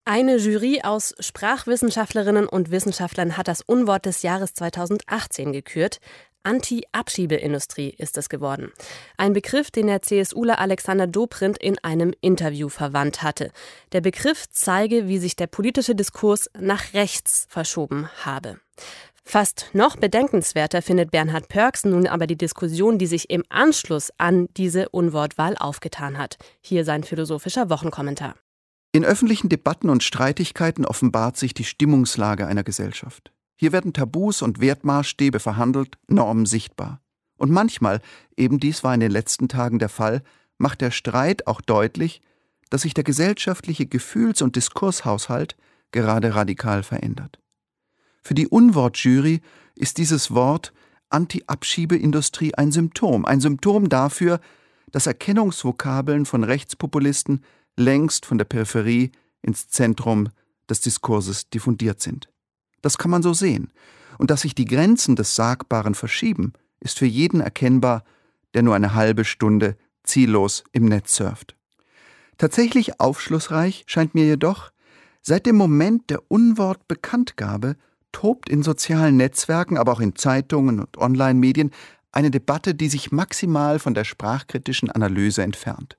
Eine Jury aus Sprachwissenschaftlerinnen und Wissenschaftlern hat das Unwort des Jahres 2018 gekürt. Anti-Abschiebeindustrie ist es geworden. Ein Begriff, den der CSUler Alexander Dobrindt in einem Interview verwandt hatte. Der Begriff zeige, wie sich der politische Diskurs nach rechts verschoben habe. Fast noch bedenkenswerter findet Bernhard Pörksen nun aber die Diskussion, die sich im Anschluss an diese Unwortwahl aufgetan hat. Hier sein philosophischer Wochenkommentar. In öffentlichen Debatten und Streitigkeiten offenbart sich die Stimmungslage einer Gesellschaft. Hier werden Tabus und Wertmaßstäbe verhandelt, Normen sichtbar. Und manchmal, eben dies war in den letzten Tagen der Fall, macht der Streit auch deutlich, dass sich der gesellschaftliche Gefühls- und Diskurshaushalt gerade radikal verändert. Für die Unwortjury ist dieses Wort Anti-Abschiebeindustrie ein Symptom dafür, dass Erkennungsvokabeln von Rechtspopulisten längst von der Peripherie ins Zentrum des Diskurses diffundiert sind. Das kann man so sehen. Und dass sich die Grenzen des Sagbaren verschieben, ist für jeden erkennbar, der nur eine halbe Stunde ziellos im Netz surft. Tatsächlich aufschlussreich scheint mir jedoch, seit dem Moment der Unwortbekanntgabe tobt in sozialen Netzwerken, aber auch in Zeitungen und Online-Medien eine Debatte, die sich maximal von der sprachkritischen Analyse entfernt.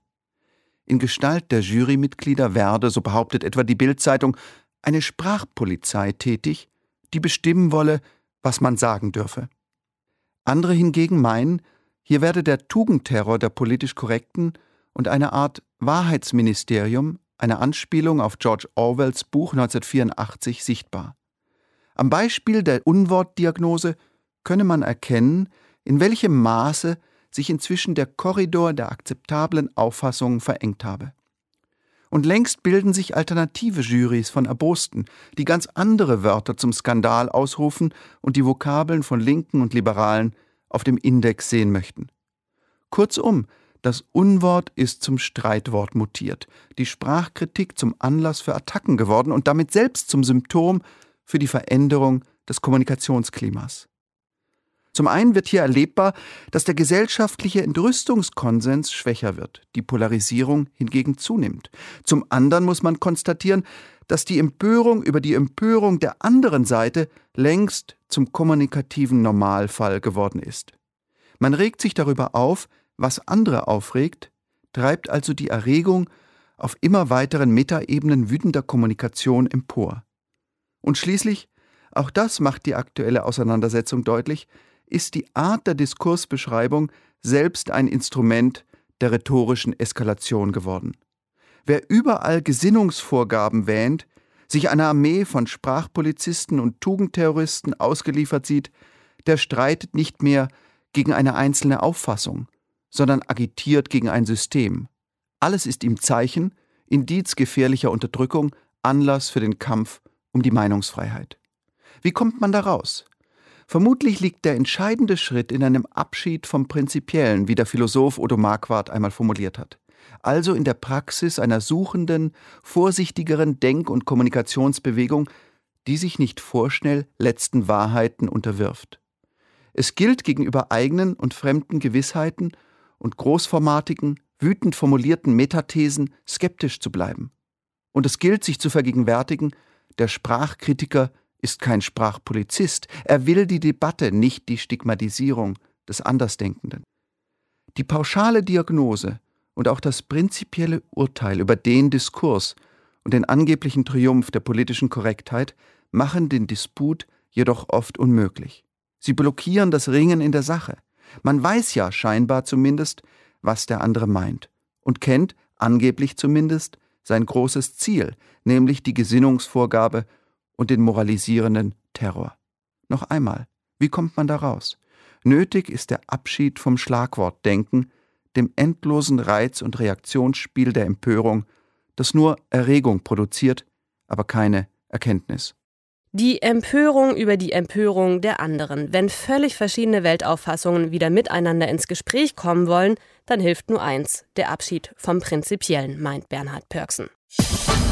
In Gestalt der Jurymitglieder werde, so behauptet etwa die Bild-Zeitung, eine Sprachpolizei tätig, die bestimmen wolle, was man sagen dürfe. Andere hingegen meinen, hier werde der Tugendterror der politisch Korrekten und eine Art Wahrheitsministerium, eine Anspielung auf George Orwells Buch 1984, sichtbar. Am Beispiel der Unwortdiagnose könne man erkennen, in welchem Maße sich inzwischen der Korridor der akzeptablen Auffassungen verengt habe. Und längst bilden sich alternative Jurys von Erbosten, die ganz andere Wörter zum Skandal ausrufen und die Vokabeln von Linken und Liberalen auf dem Index sehen möchten. Kurzum, das Unwort ist zum Streitwort mutiert, die Sprachkritik zum Anlass für Attacken geworden und damit selbst zum Symptom für die Veränderung des Kommunikationsklimas. Zum einen wird hier erlebbar, dass der gesellschaftliche Entrüstungskonsens schwächer wird, die Polarisierung hingegen zunimmt. Zum anderen muss man konstatieren, dass die Empörung über die Empörung der anderen Seite längst zum kommunikativen Normalfall geworden ist. Man regt sich darüber auf, was andere aufregt, treibt also die Erregung auf immer weiteren Metaebenen wütender Kommunikation empor. Und schließlich, auch das macht die aktuelle Auseinandersetzung deutlich, ist die Art der Diskursbeschreibung selbst ein Instrument der rhetorischen Eskalation geworden. Wer überall Gesinnungsvorgaben wähnt, sich einer Armee von Sprachpolizisten und Tugendterroristen ausgeliefert sieht, der streitet nicht mehr gegen eine einzelne Auffassung, sondern agitiert gegen ein System. Alles ist ihm Zeichen, Indiz gefährlicher Unterdrückung, Anlass für den Kampf um die Meinungsfreiheit. Wie kommt man da raus? Vermutlich liegt der entscheidende Schritt in einem Abschied vom Prinzipiellen, wie der Philosoph Odo Marquardt einmal formuliert hat. Also in der Praxis einer suchenden, vorsichtigeren Denk- und Kommunikationsbewegung, die sich nicht vorschnell letzten Wahrheiten unterwirft. Es gilt gegenüber eigenen und fremden Gewissheiten und großformatigen, wütend formulierten Metathesen skeptisch zu bleiben. Und es gilt, sich zu vergegenwärtigen, der Sprachkritiker ist kein Sprachpolizist. Er will die Debatte, nicht die Stigmatisierung des Andersdenkenden. Die pauschale Diagnose und auch das prinzipielle Urteil über den Diskurs und den angeblichen Triumph der politischen Korrektheit machen den Disput jedoch oft unmöglich. Sie blockieren das Ringen in der Sache. Man weiß ja scheinbar zumindest, was der andere meint und kennt, angeblich zumindest, sein großes Ziel, nämlich die Gesinnungsvorgabe und den moralisierenden Terror. Noch einmal, wie kommt man da raus? Nötig ist der Abschied vom Schlagwortdenken, dem endlosen Reiz- und Reaktionsspiel der Empörung, das nur Erregung produziert, aber keine Erkenntnis. Die Empörung über die Empörung der anderen. Wenn völlig verschiedene Weltauffassungen wieder miteinander ins Gespräch kommen wollen, dann hilft nur eins, der Abschied vom Prinzipiellen, meint Bernhard Pörksen.